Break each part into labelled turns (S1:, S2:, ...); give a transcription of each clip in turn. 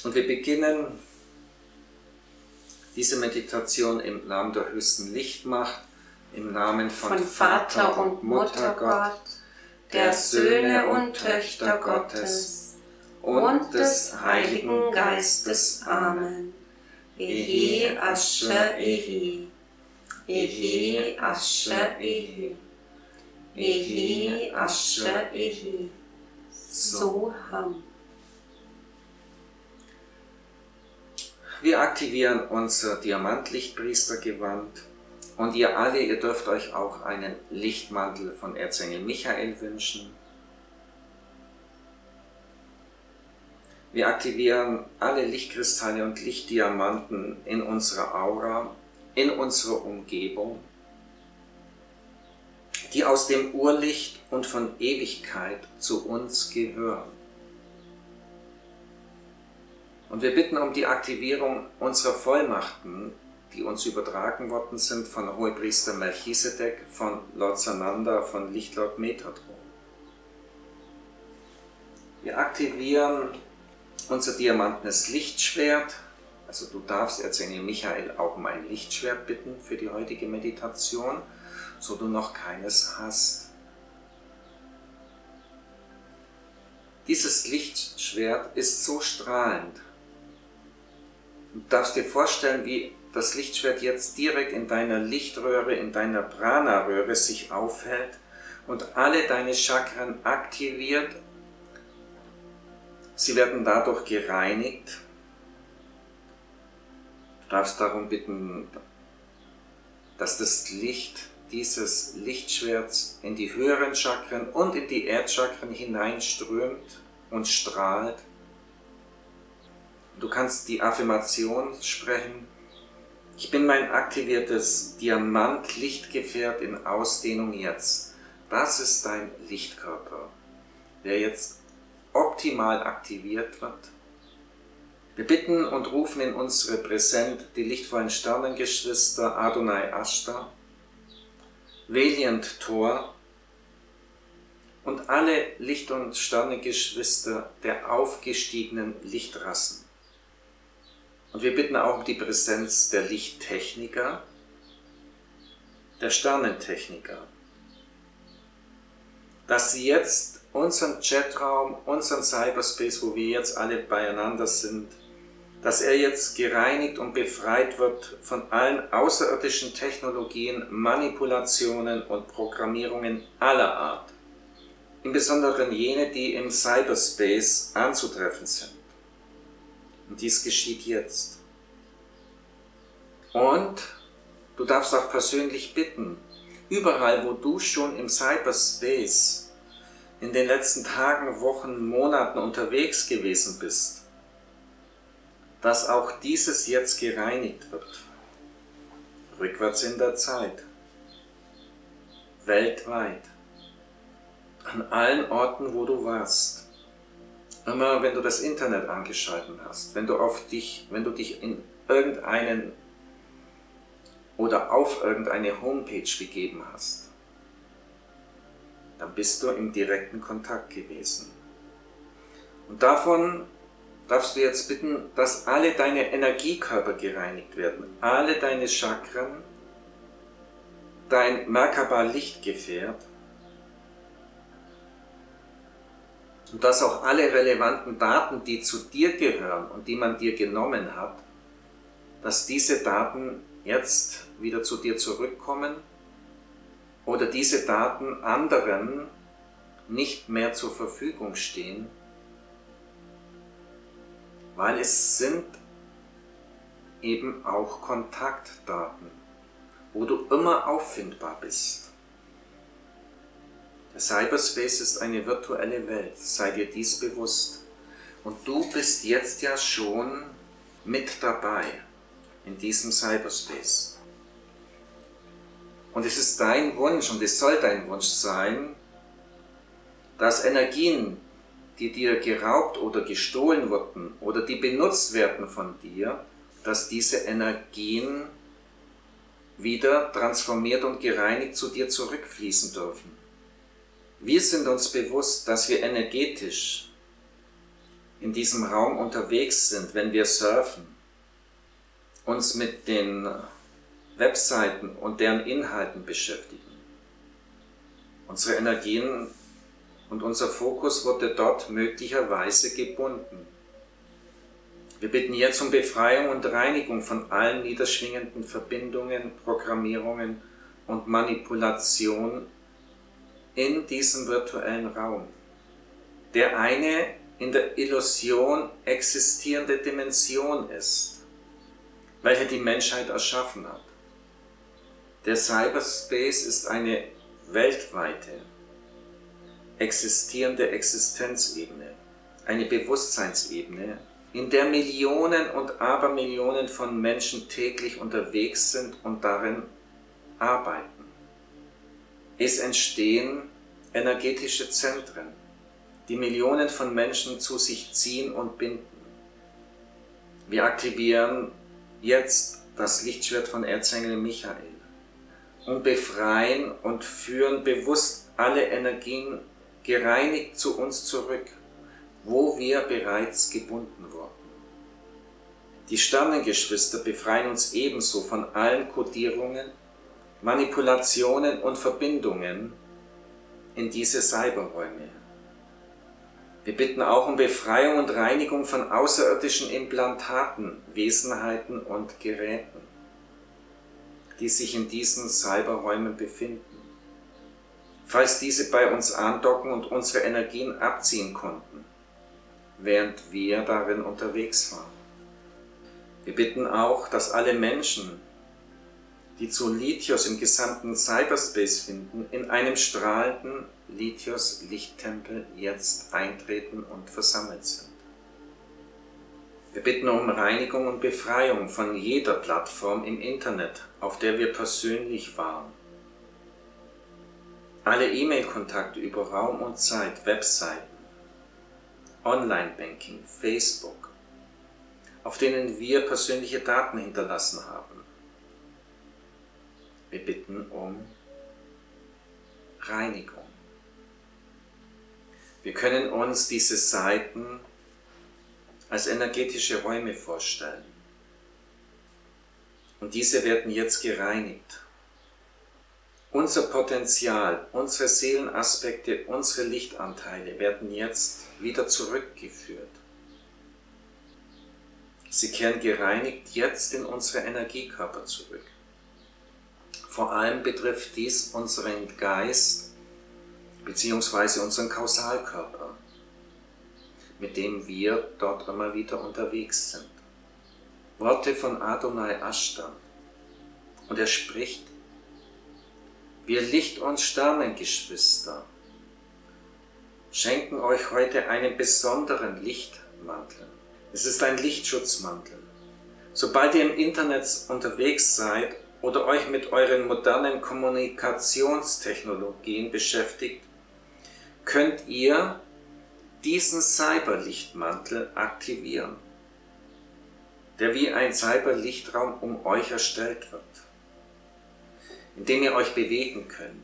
S1: Und wir beginnen diese Meditation im Namen der höchsten Lichtmacht, im Namen von
S2: Vater und Mutter Gott, der Söhne und Töchter Gottes und des Heiligen Geistes. Amen. Ehe Asche Ehe, Ehe Asche Ehe, Ehe Asche Ehe, so ham.
S1: Wir aktivieren unser Diamantlichtpriestergewand und ihr alle, ihr dürft euch auch einen Lichtmantel von Erzengel Michael wünschen. Wir aktivieren alle Lichtkristalle und Lichtdiamanten in unserer Aura, in unserer Umgebung, die aus dem Urlicht und von Ewigkeit zu uns gehören. Und wir bitten um die Aktivierung unserer Vollmachten, die uns übertragen worden sind von Hohepriester Melchisedek, von Lord Sananda, von Lichtlord Metatron. Wir aktivieren unser diamantenes Lichtschwert, also du darfst Erzengel Michael auch um ein Lichtschwert bitten für die heutige Meditation, so du noch keines hast. Dieses Lichtschwert ist so strahlend. Du darfst dir vorstellen, wie das Lichtschwert jetzt direkt in deiner Lichtröhre, in deiner Prana-Röhre sich aufhält und alle deine Chakren aktiviert. Sie werden dadurch gereinigt. Du darfst darum bitten, dass das Licht dieses Lichtschwerts in die höheren Chakren und in die Erdchakren hineinströmt und strahlt. Du kannst die Affirmation sprechen: Ich bin mein aktiviertes Diamant-Lichtgefährt in Ausdehnung jetzt. Das ist dein Lichtkörper, der jetzt optimal aktiviert wird. Wir bitten und rufen in unsere Präsent die lichtvollen Sternengeschwister Adonai Ashtar, Valiant Thor und alle Licht- und Sternengeschwister der aufgestiegenen Lichtrassen. Und wir bitten auch um die Präsenz der Lichttechniker, der Sternentechniker, dass sie jetzt unseren Chatraum, unseren Cyberspace, wo wir jetzt alle beieinander sind, dass er jetzt gereinigt und befreit wird von allen außerirdischen Technologien, Manipulationen und Programmierungen aller Art, im Besonderen jene, die im Cyberspace anzutreffen sind. Und dies geschieht jetzt. Und du darfst auch persönlich bitten, überall, wo du schon im Cyberspace in den letzten Tagen, Wochen, Monaten unterwegs gewesen bist, dass auch dieses jetzt gereinigt wird. Rückwärts in der Zeit. Weltweit. An allen Orten, wo du warst. Immer wenn du das Internet angeschaltet hast, wenn du dich in irgendeinen oder auf irgendeine Homepage begeben hast, dann bist du im direkten Kontakt gewesen. Und davon darfst du jetzt bitten, dass alle deine Energiekörper gereinigt werden, alle deine Chakren, dein Merkaba-Lichtgefährt, und dass auch alle relevanten Daten, die zu dir gehören und die man dir genommen hat, dass diese Daten jetzt wieder zu dir zurückkommen oder diese Daten anderen nicht mehr zur Verfügung stehen, weil es sind eben auch Kontaktdaten, wo du immer auffindbar bist. Der Cyberspace ist eine virtuelle Welt, sei dir dies bewusst. Und du bist jetzt ja schon mit dabei in diesem Cyberspace. Und es ist dein Wunsch und es soll dein Wunsch sein, dass Energien, die dir geraubt oder gestohlen wurden oder die benutzt werden von dir, dass diese Energien wieder transformiert und gereinigt zu dir zurückfließen dürfen. Wir sind uns bewusst, dass wir energetisch in diesem Raum unterwegs sind, wenn wir surfen, uns mit den Webseiten und deren Inhalten beschäftigen. Unsere Energien und unser Fokus wurde dort möglicherweise gebunden. Wir bitten jetzt um Befreiung und Reinigung von allen niederschwingenden Verbindungen, Programmierungen und Manipulationen in diesem virtuellen Raum, der eine in der Illusion existierende Dimension ist, welche die Menschheit erschaffen hat. Der Cyberspace ist eine weltweite, existierende Existenzebene, eine Bewusstseinsebene, in der Millionen und Abermillionen von Menschen täglich unterwegs sind und darin arbeiten. Es entstehen energetische Zentren, die Millionen von Menschen zu sich ziehen und binden. Wir aktivieren jetzt das Lichtschwert von Erzengel Michael und befreien und führen bewusst alle Energien gereinigt zu uns zurück, wo wir bereits gebunden wurden. Die Sternengeschwister befreien uns ebenso von allen Kodierungen, Manipulationen und Verbindungen in diese Cyberräume. Wir bitten auch um Befreiung und Reinigung von außerirdischen Implantaten, Wesenheiten und Geräten, die sich in diesen Cyberräumen befinden. Falls diese bei uns andocken und unsere Energien abziehen konnten, während wir darin unterwegs waren. Wir bitten auch, dass alle Menschen, die zu Lithios im gesamten Cyberspace finden, in einem strahlenden Lithios-Lichttempel jetzt eintreten und versammelt sind. Wir bitten um Reinigung und Befreiung von jeder Plattform im Internet, auf der wir persönlich waren. Alle E-Mail-Kontakte über Raum und Zeit, Webseiten, Online-Banking, Facebook, auf denen wir persönliche Daten hinterlassen haben. Wir bitten um Reinigung. Wir können uns diese Seiten als energetische Räume vorstellen. Und diese werden jetzt gereinigt. Unser Potenzial, unsere Seelenaspekte, unsere Lichtanteile werden jetzt wieder zurückgeführt. Sie kehren gereinigt jetzt in unsere Energiekörper zurück. Vor allem betrifft dies unseren Geist bzw. unseren Kausalkörper, mit dem wir dort immer wieder unterwegs sind. Worte von Adonai Ashtan. Und er spricht: Wir Licht- und Sternengeschwister schenken euch heute einen besonderen Lichtmantel. Es ist ein Lichtschutzmantel. Sobald ihr im Internet unterwegs seid oder euch mit euren modernen Kommunikationstechnologien beschäftigt, könnt ihr diesen Cyberlichtmantel aktivieren, der wie ein Cyberlichtraum um euch erstellt wird, in dem ihr euch bewegen könnt.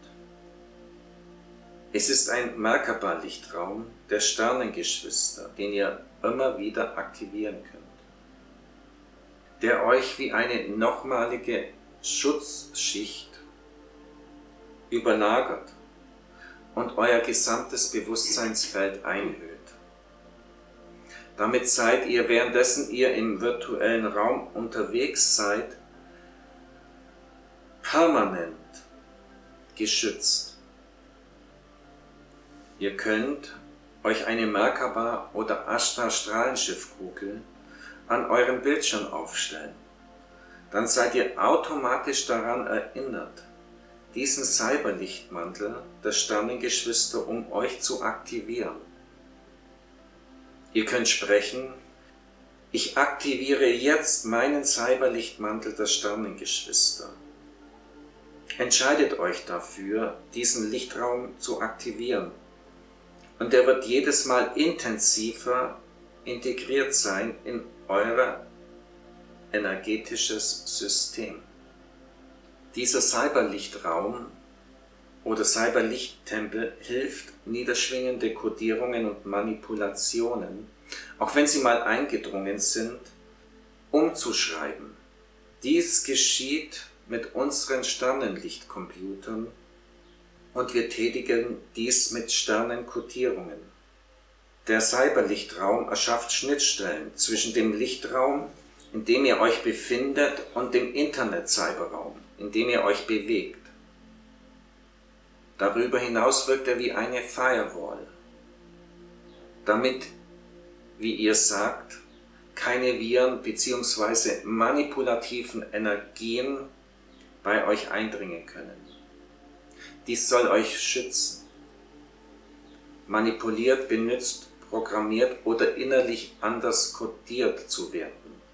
S1: Es ist ein Merkaba-Lichtraum der Sternengeschwister, den ihr immer wieder aktivieren könnt, der euch wie eine nochmalige Schutzschicht überlagert und euer gesamtes Bewusstseinsfeld einhüllt. Damit seid ihr, währenddessen ihr im virtuellen Raum unterwegs seid, permanent geschützt. Ihr könnt euch eine Merkaba oder Ashtar-Strahlenschiffkugel an eurem Bildschirm aufstellen. Dann seid ihr automatisch daran erinnert, diesen Cyberlichtmantel der Sternengeschwister um euch zu aktivieren. Ihr könnt sprechen: Ich aktiviere jetzt meinen Cyberlichtmantel der Sternengeschwister. Entscheidet euch dafür, diesen Lichtraum zu aktivieren. Und er wird jedes Mal intensiver integriert sein in euer energetisches System. Dieser Cyberlichtraum oder Cyberlichttempel hilft, niederschwingende Kodierungen und Manipulationen auch wenn sie mal eingedrungen sind, umzuschreiben. Dies geschieht mit unseren Sternenlichtcomputern und wir tätigen dies mit Sternenkodierungen. Der Cyberlichtraum erschafft Schnittstellen zwischen dem Lichtraum, in dem ihr euch befindet, und dem Internet-Cyberraum, in dem ihr euch bewegt. Darüber hinaus wirkt er wie eine Firewall, damit, wie ihr sagt, keine Viren bzw. manipulativen Energien bei euch eindringen können. Dies soll euch schützen. Manipuliert, benutzt, programmiert oder innerlich anders kodiert zu werden.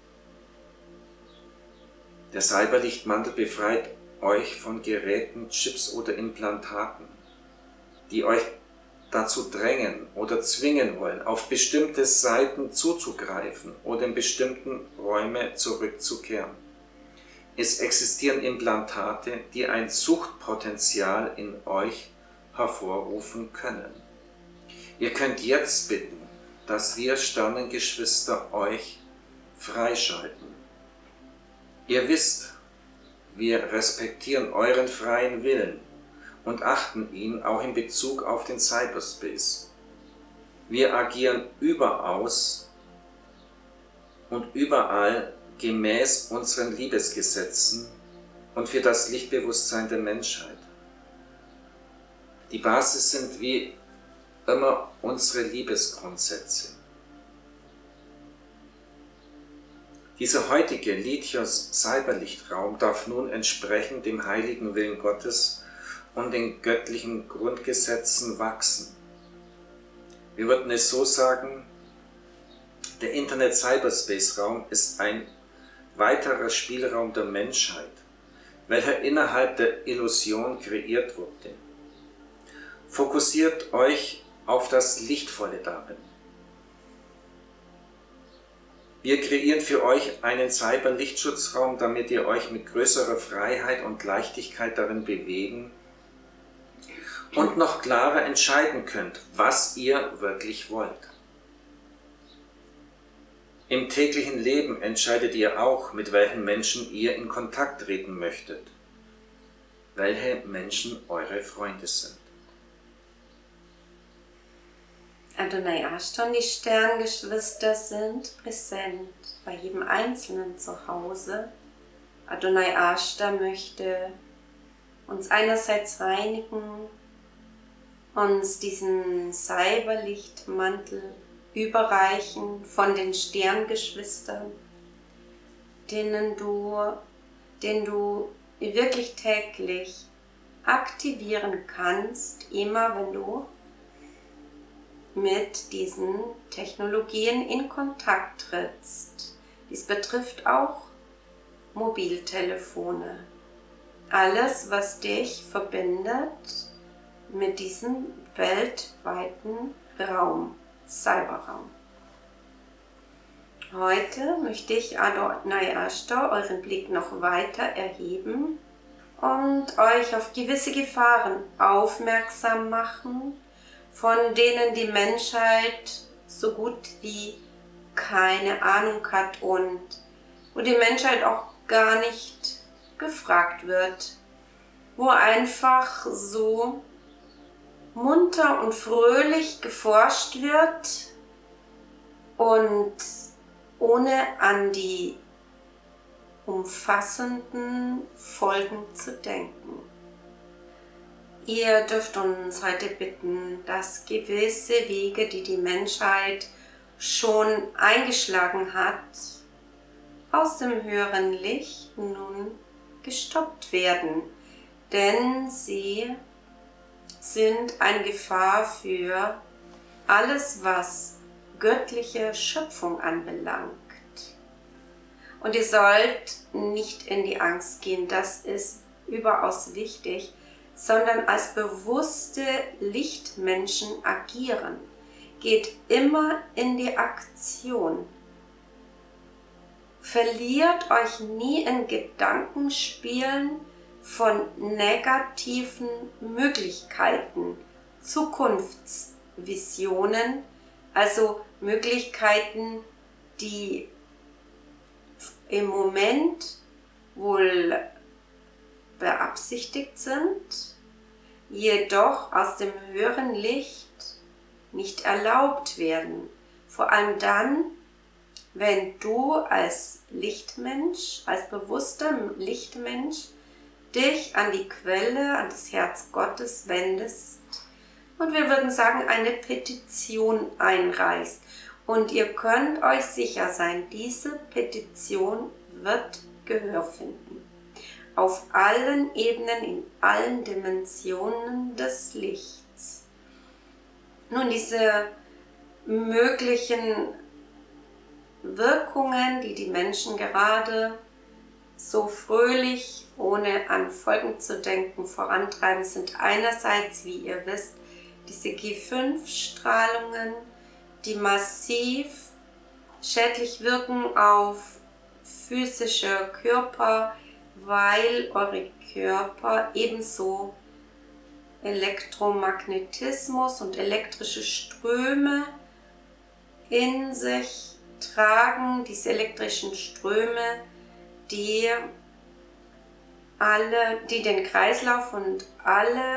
S1: Der Cyberlichtmantel befreit euch von Geräten, Chips oder Implantaten, die euch dazu drängen oder zwingen wollen, auf bestimmte Seiten zuzugreifen oder in bestimmten Räume zurückzukehren. Es existieren Implantate, die ein Suchtpotenzial in euch hervorrufen können. Ihr könnt jetzt bitten, dass wir Sternengeschwister euch freischalten. Ihr wisst, wir respektieren euren freien Willen und achten ihn auch in Bezug auf den Cyberspace. Wir agieren überaus und überall gemäß unseren Liebesgesetzen und für das Lichtbewusstsein der Menschheit. Die Basis sind wie immer unsere Liebesgrundsätze. Dieser heutige Lithios-Cyberlichtraum darf nun entsprechend dem heiligen Willen Gottes und den göttlichen Grundgesetzen wachsen. Wir würden es so sagen, der Internet-Cyberspace-Raum ist ein weiterer Spielraum der Menschheit, welcher innerhalb der Illusion kreiert wurde. Fokussiert euch auf das Lichtvolle darin. Wir kreieren für euch einen Cyber-Lichtschutzraum, damit ihr euch mit größerer Freiheit und Leichtigkeit darin bewegen und noch klarer entscheiden könnt, was ihr wirklich wollt. Im täglichen Leben entscheidet ihr auch, mit welchen Menschen ihr in Kontakt treten möchtet, welche Menschen eure Freunde sind.
S2: Adonai Ashton, die Sterngeschwister sind präsent bei jedem Einzelnen zu Hause. Adonai Ashton möchte uns einerseits reinigen, uns diesen Cyberlichtmantel überreichen von den Sterngeschwistern, den du wirklich täglich aktivieren kannst, immer wenn du mit diesen Technologien in Kontakt trittst. Dies betrifft auch Mobiltelefone. Alles, was dich verbindet mit diesem weltweiten Raum, Cyberraum. Heute möchte ich Adonai Ashton euren Blick noch weiter erheben und euch auf gewisse Gefahren aufmerksam machen, von denen die Menschheit so gut wie keine Ahnung hat und wo die Menschheit auch gar nicht gefragt wird, wo einfach so munter und fröhlich geforscht wird und ohne an die umfassenden Folgen zu denken. Ihr dürft uns heute bitten, dass gewisse Wege, die die Menschheit schon eingeschlagen hat, aus dem höheren Licht nun gestoppt werden, denn sie sind eine Gefahr für alles, was göttliche Schöpfung anbelangt. Und ihr sollt nicht in die Angst gehen, das ist überaus wichtig, sondern als bewusste Lichtmenschen agieren. Geht immer in die Aktion. Verliert euch nie in Gedankenspielen von negativen Möglichkeiten, Zukunftsvisionen, Also Möglichkeiten, die im Moment wohl beabsichtigt sind, jedoch aus dem höheren Licht nicht erlaubt werden. Vor allem dann, wenn du als Lichtmensch, als bewusster Lichtmensch dich an die Quelle, an das Herz Gottes wendest und wir würden sagen, eine Petition einreichst. Und ihr könnt euch sicher sein, diese Petition wird Gehör finden. Auf allen Ebenen, in allen Dimensionen des Lichts. Nun, diese möglichen Wirkungen, die die Menschen gerade so fröhlich, ohne an Folgen zu denken, vorantreiben, sind einerseits, wie ihr wisst, diese G5-Strahlungen, die massiv schädlich wirken auf physische Körper, weil eure Körper ebenso Elektromagnetismus und elektrische Ströme in sich tragen, diese elektrischen Ströme, die den Kreislauf und alle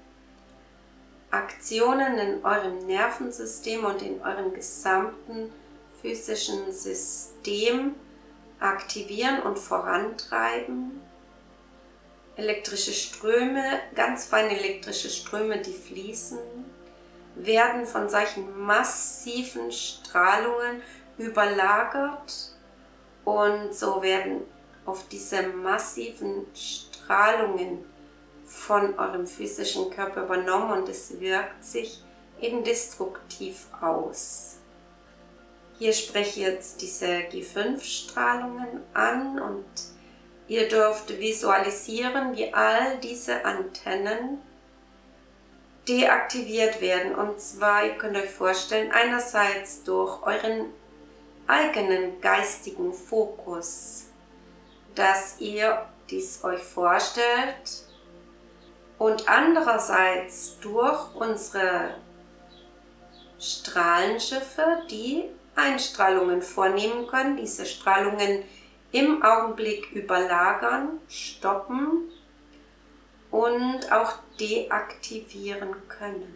S2: Aktionen in eurem Nervensystem und in eurem gesamten physischen System aktivieren und vorantreiben. Elektrische Ströme, ganz feine elektrische Ströme, die fließen, werden von solchen massiven Strahlungen überlagert und so werden auf diese massiven Strahlungen von eurem physischen Körper übernommen und es wirkt sich eben destruktiv aus. Hier spreche ich jetzt diese G5-Strahlungen an und ihr dürft visualisieren, wie all diese Antennen deaktiviert werden. Und zwar, ihr könnt euch vorstellen, einerseits durch euren eigenen geistigen Fokus, dass ihr dies euch vorstellt und andererseits durch unsere Strahlenschiffe, die Einstrahlungen vornehmen können, diese Strahlungen im Augenblick überlagern, stoppen und auch deaktivieren können.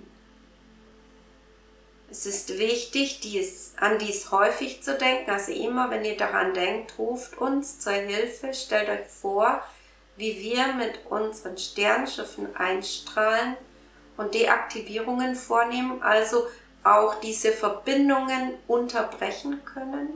S2: Es ist wichtig, an dies häufig zu denken, also immer, wenn ihr daran denkt, ruft uns zur Hilfe, stellt euch vor, wie wir mit unseren Sternschiffen einstrahlen und Deaktivierungen vornehmen, also auch diese Verbindungen unterbrechen können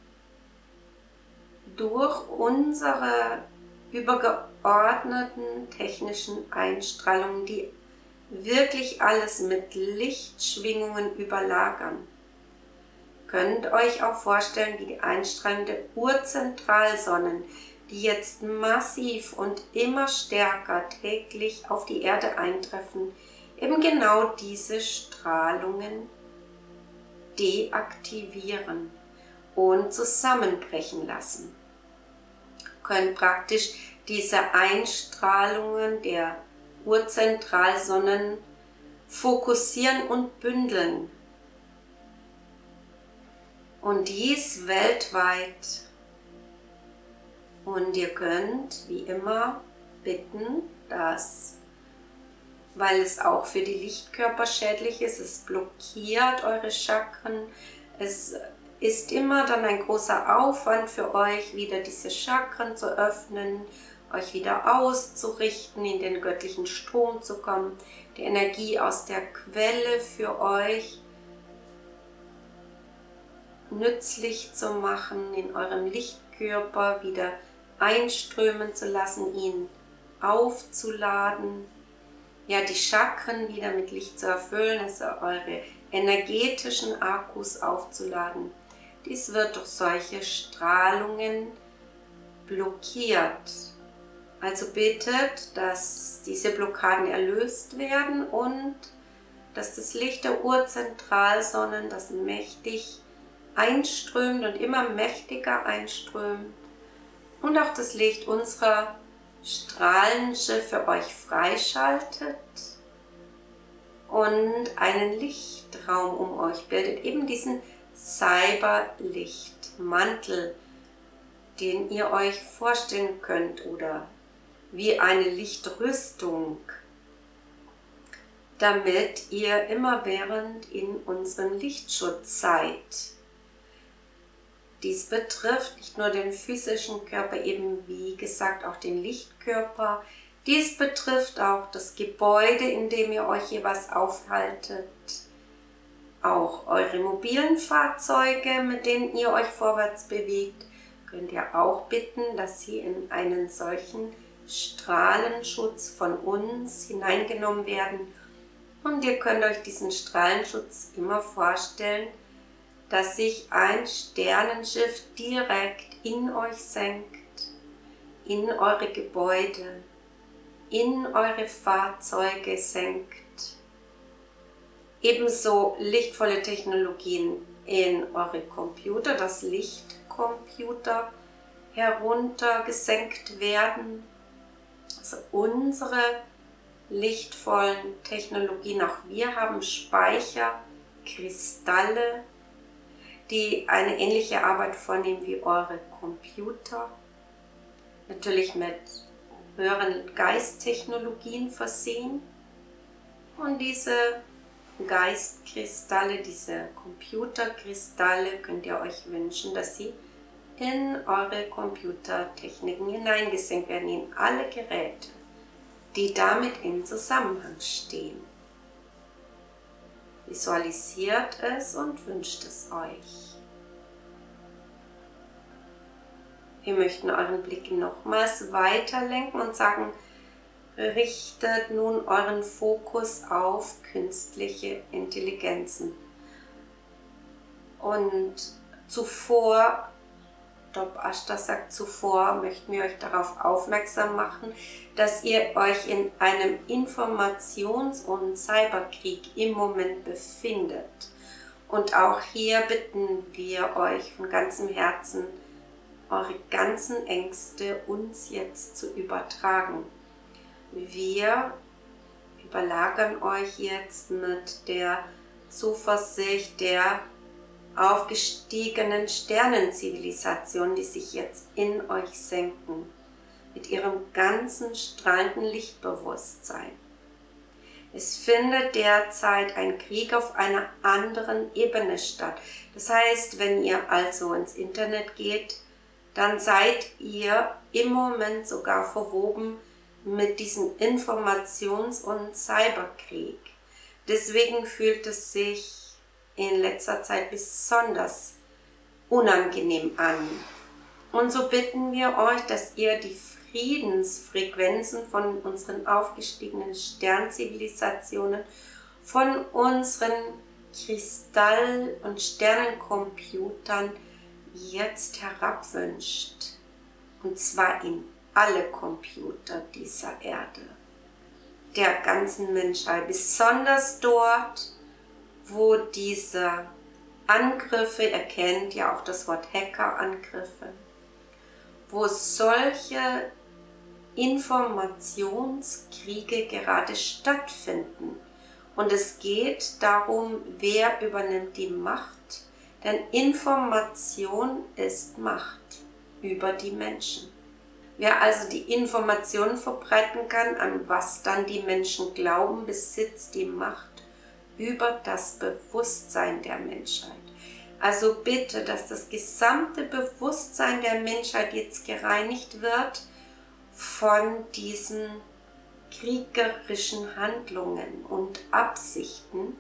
S2: durch unsere übergeordneten technischen Einstrahlungen, die wirklich alles mit Lichtschwingungen überlagern. Könnt euch auch vorstellen, wie die Einstrahlung der Urzentralsonnen, die jetzt massiv und immer stärker täglich auf die Erde eintreffen, eben genau diese Strahlungen deaktivieren und zusammenbrechen lassen. Können praktisch diese Einstrahlungen der Urzentralsonnen fokussieren und bündeln. Und dies weltweit. Und ihr könnt, wie immer, bitten, dass, weil es auch für die Lichtkörper schädlich ist, es blockiert eure Chakren, es ist immer dann ein großer Aufwand für euch, wieder diese Chakren zu öffnen, euch wieder auszurichten, in den göttlichen Strom zu kommen, die Energie aus der Quelle für euch nützlich zu machen, in eurem Lichtkörper wieder einströmen zu lassen, ihn aufzuladen, ja, die Chakren wieder mit Licht zu erfüllen, also eure energetischen Akkus aufzuladen. Dies wird durch solche Strahlungen blockiert. Also bittet, dass diese Blockaden erlöst werden und dass das Licht der Urzentralsonnen, das mächtig einströmt und immer mächtiger einströmt, und auch das Licht unserer Strahlenschiffe euch freischaltet und einen Lichtraum um euch bildet, eben diesen Cyberlichtmantel, den ihr euch vorstellen könnt oder wie eine Lichtrüstung, damit ihr immerwährend in unserem Lichtschutz seid. Dies betrifft nicht nur den physischen Körper, eben wie gesagt auch den Lichtkörper. Dies betrifft auch das Gebäude, in dem ihr euch jeweils aufhaltet. Auch eure mobilen Fahrzeuge, mit denen ihr euch vorwärts bewegt, könnt ihr auch bitten, dass sie in einen solchen Strahlenschutz von uns hineingenommen werden. Und ihr könnt euch diesen Strahlenschutz immer vorstellen, dass sich ein Sternenschiff direkt in euch senkt, in eure Gebäude, in eure Fahrzeuge senkt. Ebenso lichtvolle Technologien in eure Computer, das Lichtcomputer, heruntergesenkt werden. Also unsere lichtvollen Technologien, auch wir haben Speicherkristalle, die eine ähnliche Arbeit vornehmen wie eure Computer. Natürlich mit höheren Geisttechnologien versehen. Und diese Geistkristalle, diese Computerkristalle, könnt ihr euch wünschen, dass sie in eure Computertechniken hineingesenkt werden, in alle Geräte, die damit in Zusammenhang stehen. Visualisiert es und wünscht es euch. Wir möchten euren Blick nochmals weiterlenken und sagen, richtet nun euren Fokus auf künstliche Intelligenzen. Und zuvor, Dop Ashtar sagt zuvor, möchten wir euch darauf aufmerksam machen, dass ihr euch in einem Informations- und Cyberkrieg im Moment befindet. Und auch hier bitten wir euch von ganzem Herzen, eure ganzen Ängste uns jetzt zu übertragen. Wir überlagern euch jetzt mit der Zuversicht der aufgestiegenen Sternenzivilisationen, die sich jetzt in euch senken, mit ihrem ganzen strahlenden Lichtbewusstsein. Es findet derzeit ein Krieg auf einer anderen Ebene statt. Das heißt, wenn ihr also ins Internet geht, dann seid ihr im Moment sogar verwoben mit diesem Informations- und Cyberkrieg. Deswegen fühlt es sich in letzter Zeit besonders unangenehm an. Und so bitten wir euch, dass ihr die Friedensfrequenzen von unseren aufgestiegenen Sternzivilisationen, von unseren Kristall- und Sternencomputern jetzt herabwünscht. Und zwar in alle Computer dieser Erde, der ganzen Menschheit, besonders dort, wo diese Angriffe, ihr kennt ja auch das Wort Hackerangriffe, wo solche Informationskriege gerade stattfinden. Und es geht darum, wer übernimmt die Macht, denn Information ist Macht über die Menschen. Wer also die Informationen verbreiten kann, an was dann die Menschen glauben, besitzt die Macht über das Bewusstsein der Menschheit. Also bitte, dass das gesamte Bewusstsein der Menschheit jetzt gereinigt wird von diesen kriegerischen Handlungen und Absichten.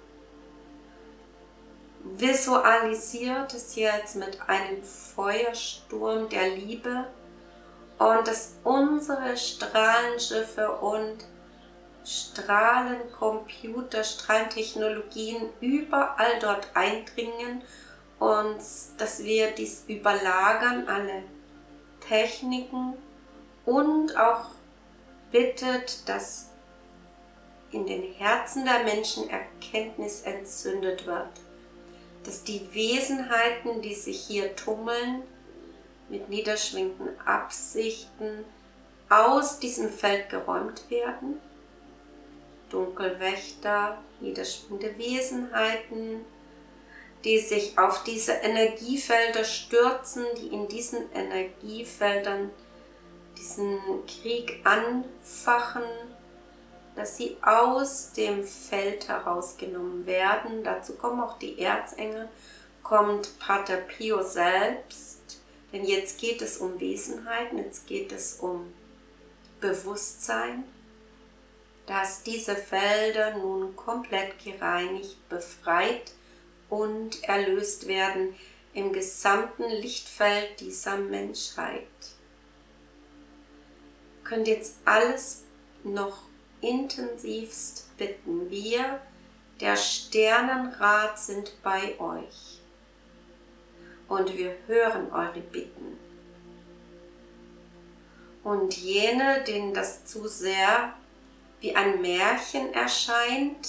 S2: Visualisiert es jetzt mit einem Feuersturm der Liebe und dass unsere Strahlenschiffe und Strahlencomputer, Strahlentechnologien überall dort eindringen und dass wir dies überlagern, alle Techniken, und auch bittet, dass in den Herzen der Menschen Erkenntnis entzündet wird, dass die Wesenheiten, die sich hier tummeln, mit niederschwingenden Absichten aus diesem Feld geräumt werden Dunkelwächter, niederschwingende Wesenheiten, die sich auf diese Energiefelder stürzen, die in diesen Energiefeldern diesen Krieg anfachen, dass sie aus dem Feld herausgenommen werden. Dazu kommen auch die Erzengel, kommt Pater Pio selbst, denn jetzt geht es um Wesenheiten, jetzt geht es um Bewusstsein, dass diese Felder nun komplett gereinigt, befreit und erlöst werden im gesamten Lichtfeld dieser Menschheit. Ihr könnt jetzt alles noch intensivst bitten. Wir, der Sternenrat, sind bei euch und wir hören eure Bitten. Und jene, denen das zu sehr wie ein Märchen erscheint,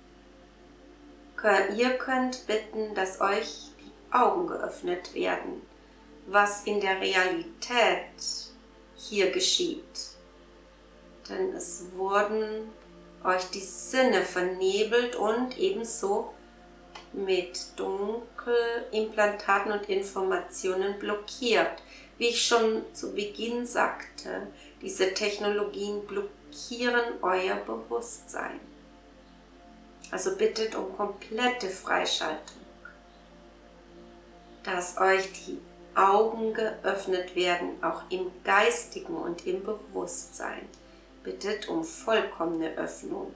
S2: ihr könnt bitten, dass euch die Augen geöffnet werden, was in der Realität hier geschieht. Denn es wurden euch die Sinne vernebelt und ebenso mit Dunkelimplantaten und Informationen blockiert. Wie ich schon zu Beginn sagte, diese Technologien blockieren euer Bewusstsein. Also bittet um komplette Freischaltung, dass euch die Augen geöffnet werden, auch im Geistigen und im Bewusstsein. Bittet um vollkommene Öffnung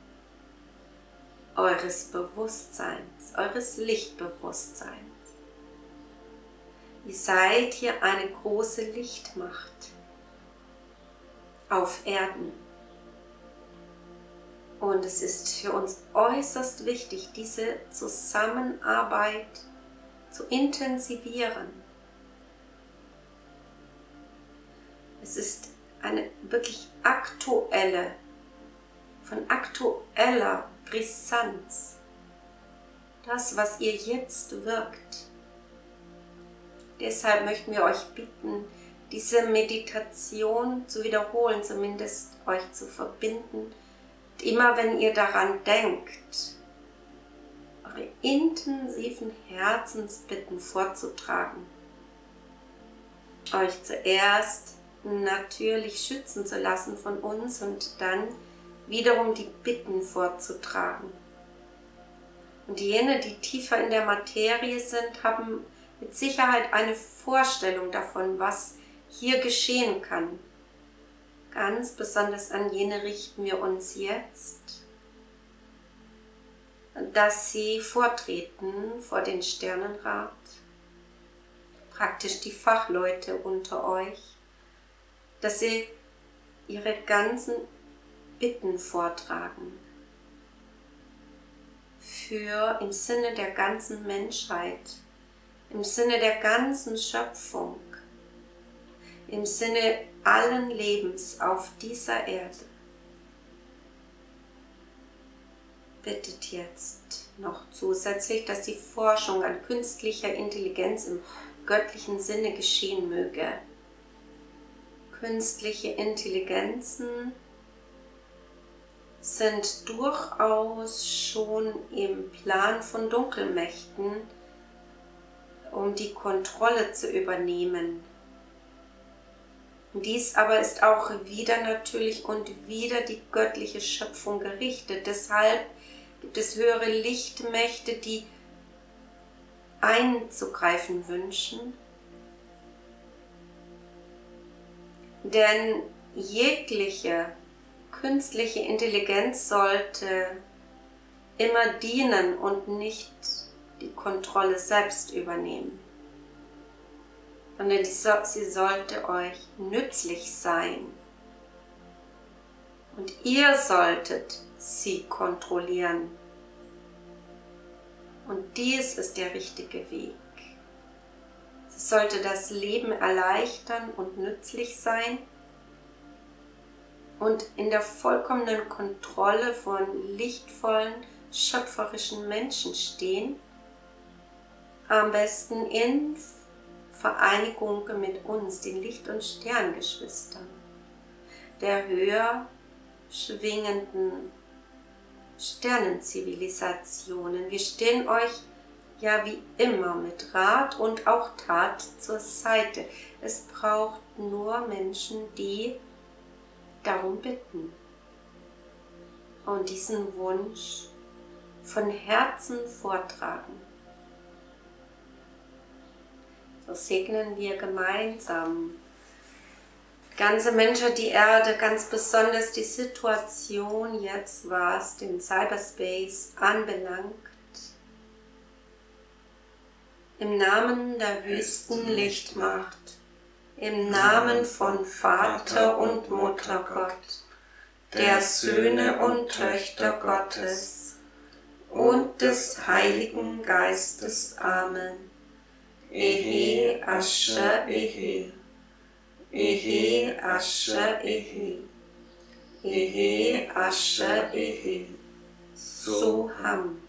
S2: eures Bewusstseins, eures Lichtbewusstseins. Ihr seid hier eine große Lichtmacht auf Erden. Und es ist für uns äußerst wichtig, diese Zusammenarbeit zu intensivieren. Es ist eine wirklich aktuelle, von aktueller Brisanz. Das, was ihr jetzt wirkt. Deshalb möchten wir euch bitten, diese Meditation zu wiederholen, zumindest euch zu verbinden. Und immer wenn ihr daran denkt, eure intensiven Herzensbitten vorzutragen, euch zuerst natürlich schützen zu lassen von uns und dann wiederum die Bitten vorzutragen. Und jene, die tiefer in der Materie sind, haben mit Sicherheit eine Vorstellung davon, was hier geschehen kann. Ganz besonders an jene richten wir uns jetzt, dass sie vortreten vor den Sternenrat, praktisch die Fachleute unter euch, dass sie ihre ganzen Bitten vortragen für im Sinne der ganzen Menschheit, im Sinne der ganzen Schöpfung, im Sinne allen Lebens auf dieser Erde. Bittet jetzt noch zusätzlich, dass die Forschung an künstlicher Intelligenz im göttlichen Sinne geschehen möge. Künstliche Intelligenzen sind durchaus schon im Plan von Dunkelmächten, um die Kontrolle zu übernehmen. Dies aber ist auch wieder natürlich und wieder die göttliche Schöpfung gerichtet. Deshalb gibt es höhere Lichtmächte, die einzugreifen wünschen. Denn jegliche künstliche Intelligenz sollte immer dienen und nicht die Kontrolle selbst übernehmen, sondern sie sollte euch nützlich sein. Und ihr solltet sie kontrollieren. Und dies ist der richtige Weg. Sie sollte das Leben erleichtern und nützlich sein und in der vollkommenen Kontrolle von lichtvollen, schöpferischen Menschen stehen, am besten in Vereinigung mit uns, den Licht- und Sterngeschwistern, der höher schwingenden Sternenzivilisationen. Wir stehen euch ja wie immer mit Rat und auch Tat zur Seite. Es braucht nur Menschen, die darum bitten und diesen Wunsch von Herzen vortragen. So segnen wir gemeinsam die ganze Menschheit, die Erde, ganz besonders die Situation jetzt, was den Cyberspace anbelangt. Im Namen der höchsten Lichtmacht, im Namen von Vater und Muttergott, der Söhne und Töchter Gottes und des Heiligen Geistes. Amen. Ehe Asher Ehe, Ehe Asher Ehe, Ehe Asher Ehe, Soham.